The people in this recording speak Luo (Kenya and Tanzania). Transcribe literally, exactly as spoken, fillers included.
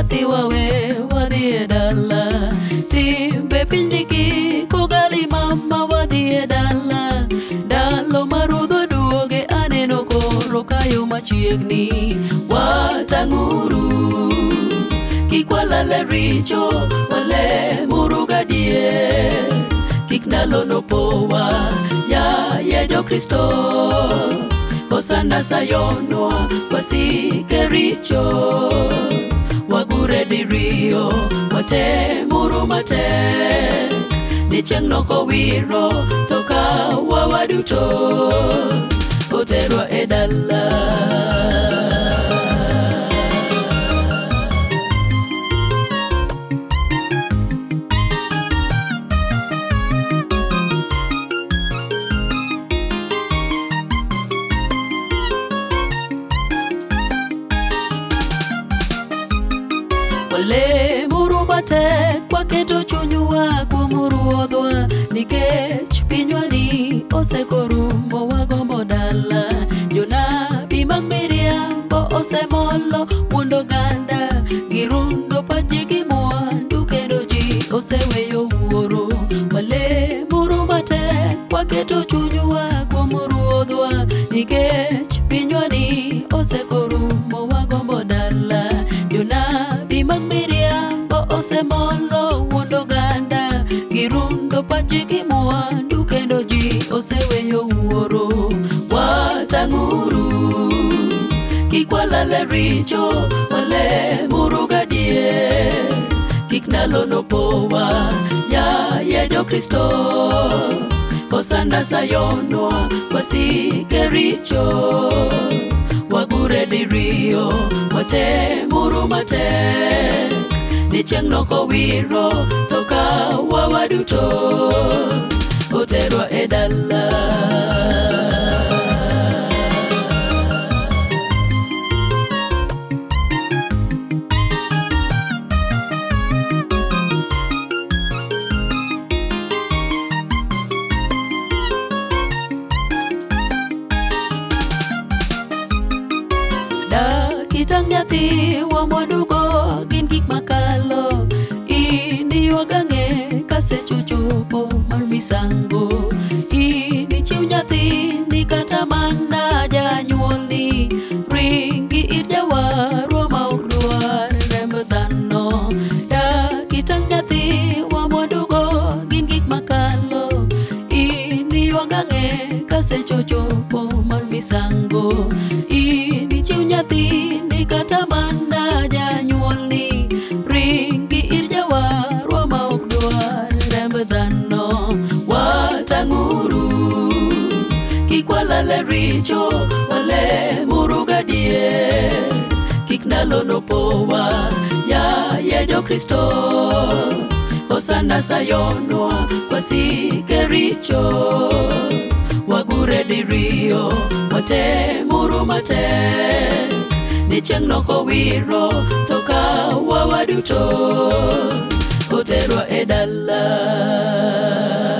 nyathiwa we wadhi e dala. Timbe pindiki kogali mama wadhi e dala. Dalo marudho duoge aneno koro kayo machiegni. Watang'uru kik walale richo, wale muru gadie. Kik ndalo nopowa yaye jokristo. Osana sayonwa wasike richo. Wagure diriyo watemuru matek. Ni chieng' nokowiro toka wawaduto oterwa e dala. Wale muru matek waketo chunywa kuom ruodhwa. Nikech pinywa ni osekorumo wagombo dala. Jonabi mag miriambo osemolo wuondo oganda. Girundo pachi gi mwandu kendo ji oseweyo wuoro. Wale muru matek waketo chunywa kuom ruodhwa. Nikech pinywa ni osekorumo wagombo dala. Jonabi mag miriambo osemolo wuondo oganda. Girundo pachi gi mwandu kendo ji oseweyo wuoro. Watang'uru kik walale richo, wale muru gadie. Kik ndalo nopowa yaye jokristo. Osana sayonwa wasike richo. Wagure diriyo watemuru matek. Ni chieng' nokowiro toka wawaduto oterwa e dala. Dakitang nyathi wa mwandugo gin gik makalo. Ini wagang'e kasechochopo mar misango. Ini chiw nyathi ni kata mana janyuolni. Ringi ir jawarwa ma ok dwar remb dhano. Dakitang nyathi wa mwandugo gin gik makalo. Ini wagang'e kasechochopo mar misango. Ini chiw nyathi ni kata mana janyuolni. Ringi ir jawarwa ma ok dwar remb dhano. Watang'uru kik walale richo, wale muru gadie. Kik ndalo nopowa yaye jokristo. Osana sayonwa wasike richo. Wagure diriyo watemuru matek. Ni chieng' nokowiro toka wawaduto oterwa e dala.